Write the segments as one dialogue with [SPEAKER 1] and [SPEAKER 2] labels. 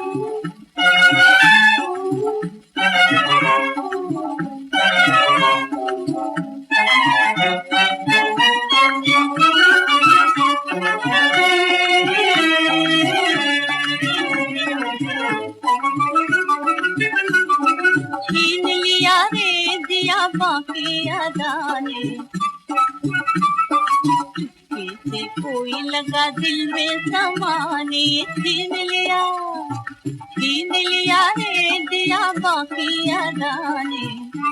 [SPEAKER 1] छीन लिया रे दिया बाकी अदाने, कैसे कोई लगा दिल में समाने। छीन लिया रे दिया बाकी अदाने,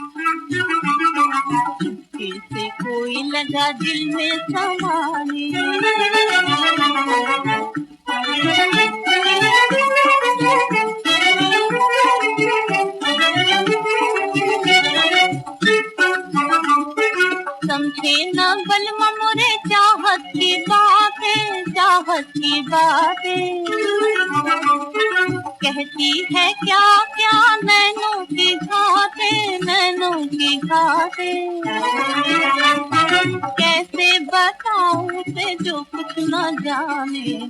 [SPEAKER 1] कैसे कोई लगा दिल में समाने। समझे न बलमा मोरे चाहत की बातें, चाहत की बातें। कहती है क्या क्या नैनों की घाटें, नैनों की घाटें। कैसे बताऊं उसे जो कुछ न जाने,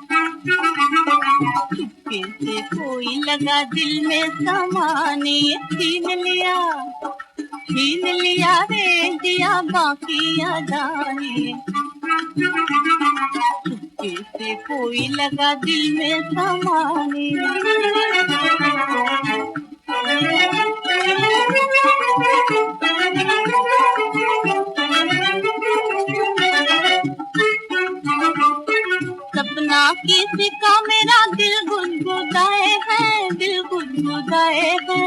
[SPEAKER 1] चुपके से कोई लगा दिल में समाने। छीन लिया रे दिया बाकी अदाने, चुपके से कोई लगा दिल में समाने। सपना किसी का मेरा दिल गुदगुदाए है, दिल गुदगुदाए है।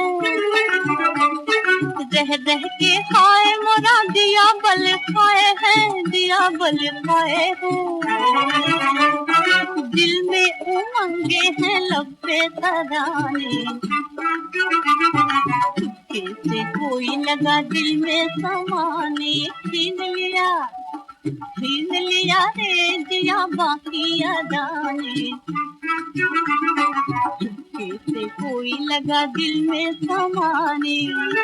[SPEAKER 1] रह रह के खाए मोरा दिया बल खाए है, दिया बल खाए है। दिल में उमंगे हैं लब पे तराने, कैसे कोई लगा दिल में समाने। छीन लिया रे दिया बाकी अदाने, कैसे कोई लगा दिल में समाने।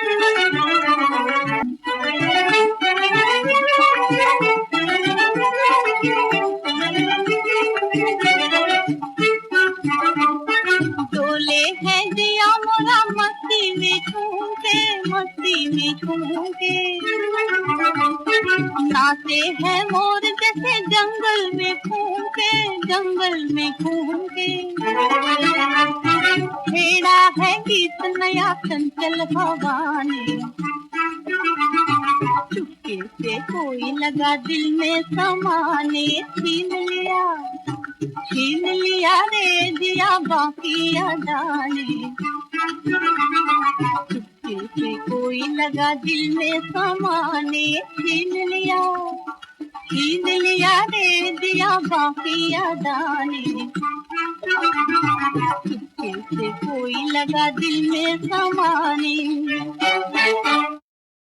[SPEAKER 1] डोले है दिया मोरा मस्ती में झूम के, मस्ती में झूम के। नाचे है मोर जैसे जंगल में घूम के, जंगल में घूम के। छेड़ा है गीत नया चंचल हवा ने, चुपके से कोई लगा दिल में समाने। छीन लिया रे दिया बाकी अदाने, चुपके से कोई लगा दिल में समाने। छीन लिया रे दिया बाकी अदाने, चुपके से कोई लगा दिल में समाने।